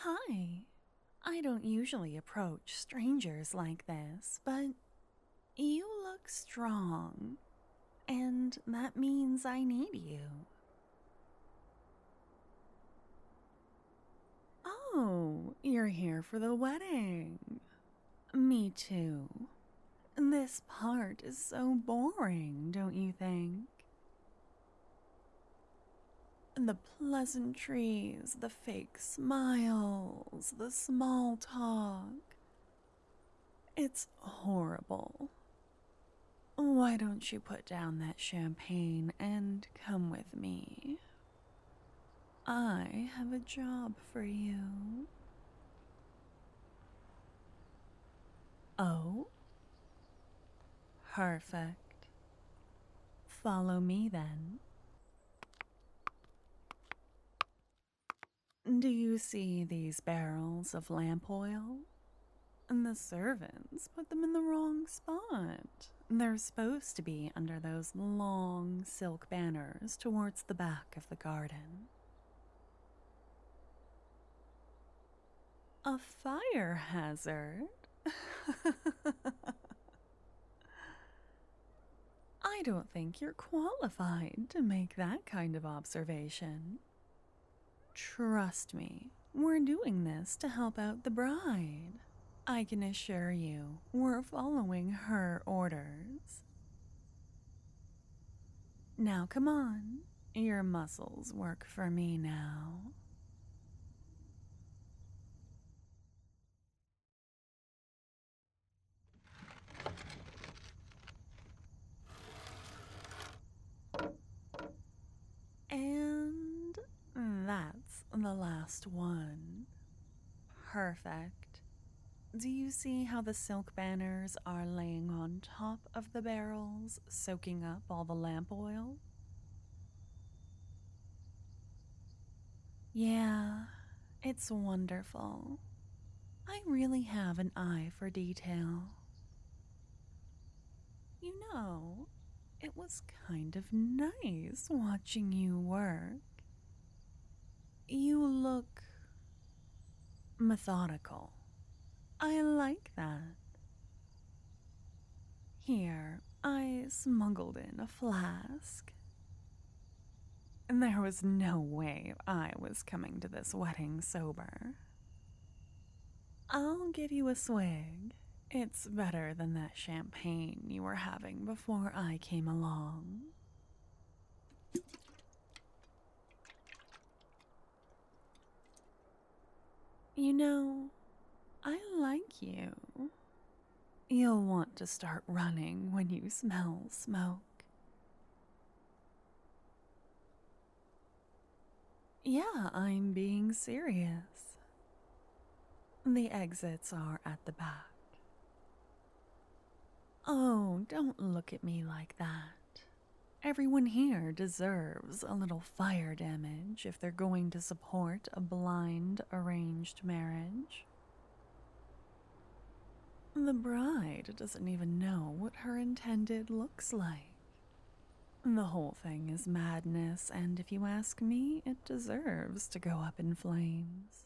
Hi. I don't usually approach strangers like this, but you look strong, and that means I need you. Oh, you're here for the wedding. Me too. This part is so boring, don't you think? The pleasantries, the fake smiles, the small talk. It's horrible. Why don't you put down that champagne and come with me? I have a job for you. Oh? Perfect. Follow me then. Do you see these barrels of lamp oil? The servants put them in the wrong spot. They're supposed to be under those long silk banners towards the back of the garden. A fire hazard? I don't think you're qualified to make that kind of observation. Trust me, we're doing this to help out the bride. I can assure you, we're following her orders. Now come on, your muscles work for me now. And that's the last one. Perfect. Do you see how the silk banners are laying on top of the barrels, soaking up all the lamp oil? Yeah, it's wonderful. I really have an eye for detail. You know, it was kind of nice watching you work. You look methodical. I like that. Here, I smuggled in a flask. And there was no way I was coming to this wedding sober. I'll give you a swig. It's better than that champagne you were having before I came along. You know, I like you. You'll want to start running when you smell smoke. Yeah, I'm being serious. The exits are at the back. Oh, don't look at me like that. Everyone here deserves a little fire damage if they're going to support a blind arranged marriage. The bride doesn't even know what her intended looks like. The whole thing is madness, and if you ask me, it deserves to go up in flames.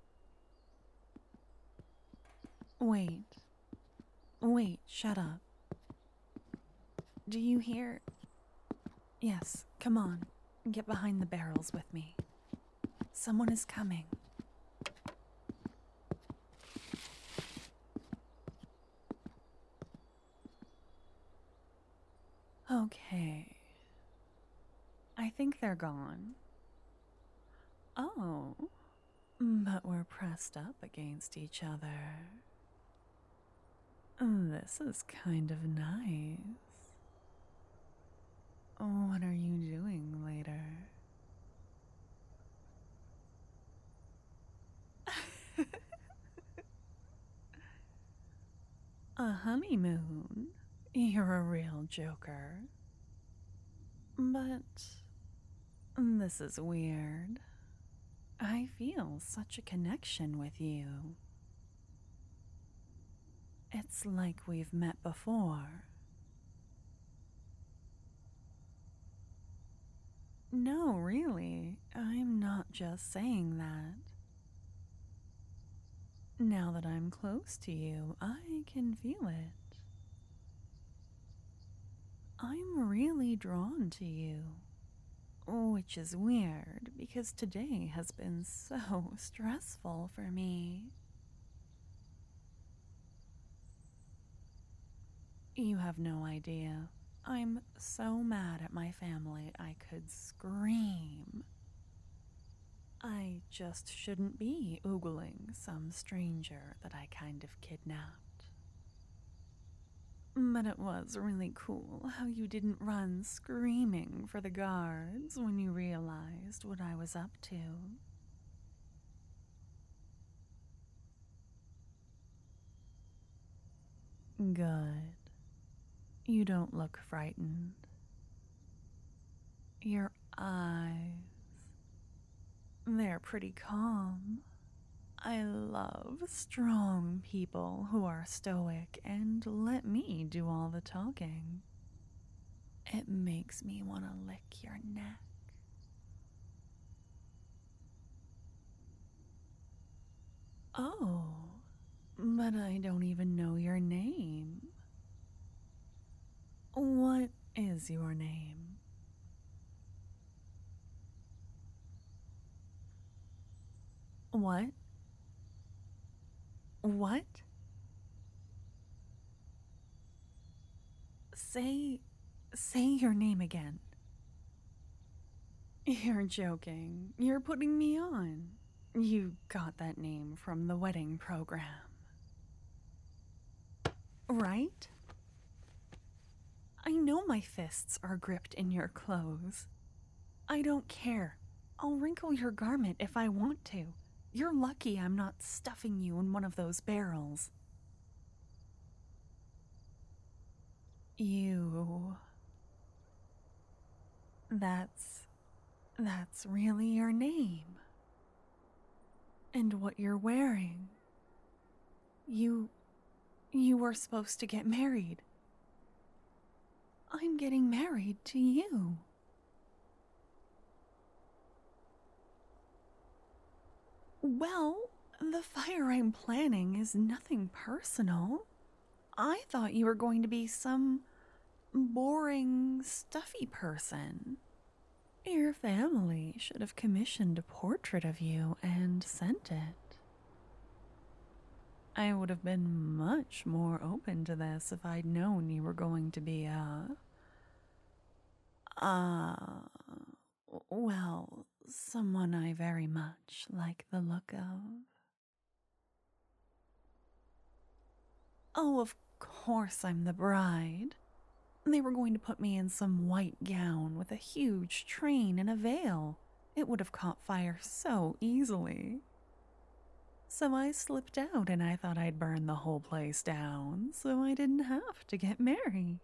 Wait. Wait, shut up. Do you hear? Yes, come on. Get behind the barrels with me. Someone is coming. Okay. I think they're gone. Oh, but we're pressed up against each other. This is kind of nice. What are you doing later? A honeymoon? You're a real joker. But this is weird. I feel such a connection with you. It's like we've met before. No, really, I'm not just saying that. Now that I'm close to you, I can feel it. I'm really drawn to you, which is weird because today has been so stressful for me. You have no idea. I'm so mad at my family I could scream. I just shouldn't be oogling some stranger that I kind of kidnapped. But it was really cool how you didn't run screaming for the guards when you realized what I was up to. Good. You don't look frightened. Your eyes, they're pretty calm. I love strong people who are stoic and let me do all the talking. It makes me want to lick your neck. Oh, but I don't even know your name. What is your name? What? What? Say, say your name again. You're joking. You're putting me on. You got that name from the wedding program. Right? I know my fists are gripped in your clothes. I don't care. I'll wrinkle your garment if I want to. You're lucky I'm not stuffing you in one of those barrels. You. That's really your name. And what you're wearing. You were supposed to get married. I'm getting married to you. Well, the fire I'm planning is nothing personal. I thought you were going to be some boring, stuffy person. Your family should have commissioned a portrait of you and sent it. I would have been much more open to this if I'd known you were going to be well, someone I very much like the look of. Oh, of course I'm the bride. They were going to put me in some white gown with a huge train and a veil. It would have caught fire so easily. So I slipped out and I thought I'd burn the whole place down so I didn't have to get married.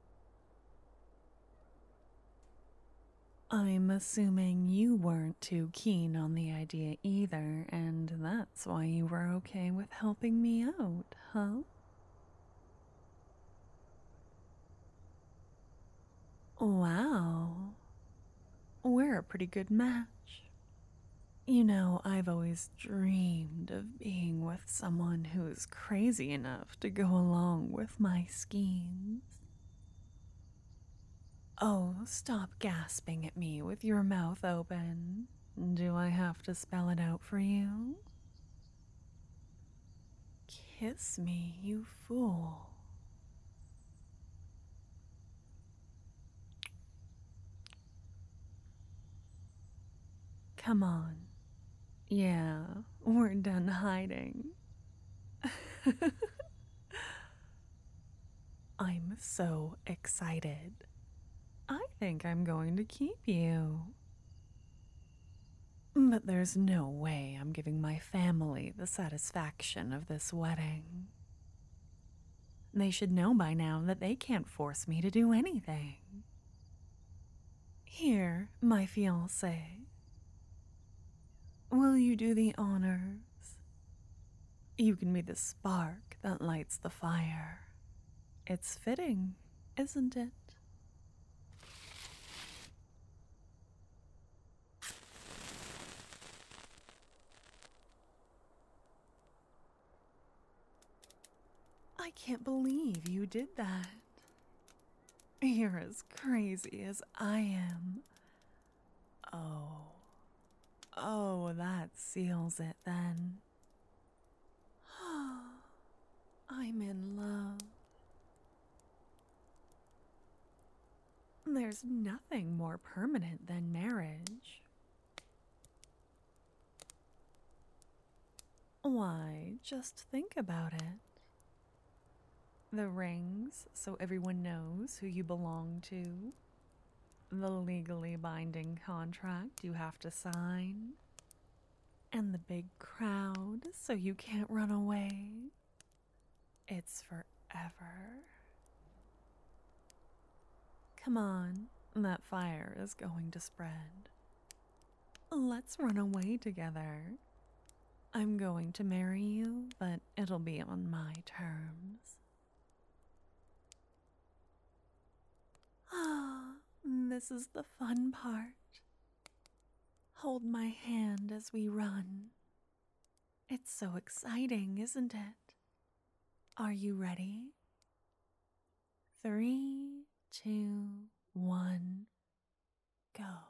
I'm assuming you weren't too keen on the idea either, and that's why you were okay with helping me out, huh? Wow. We're a pretty good match. You know, I've always dreamed of being with someone who's crazy enough to go along with my schemes. Oh, stop gasping at me with your mouth open. Do I have to spell it out for you? Kiss me, you fool. Come on. Yeah, we're done hiding. I'm so excited. I think I'm going to keep you. But there's no way I'm giving my family the satisfaction of this wedding. They should know by now that they can't force me to do anything. Here, my fiancé. Will you do the honors? You can be the spark that lights the fire. It's fitting, isn't it? I can't believe you did that. You're as crazy as I am. Oh. Oh, that seals it then. I'm in love. There's nothing more permanent than marriage. Why, just think about it. The rings, so everyone knows who you belong to. The legally binding contract you have to sign. And the big crowd, so you can't run away. It's forever. Come on, that fire is going to spread. Let's run away together. I'm going to marry you, but it'll be on my terms. Ah, this is the fun part. Hold my hand as we run. It's so exciting, isn't it? Are you ready? 3, 2, 1, go.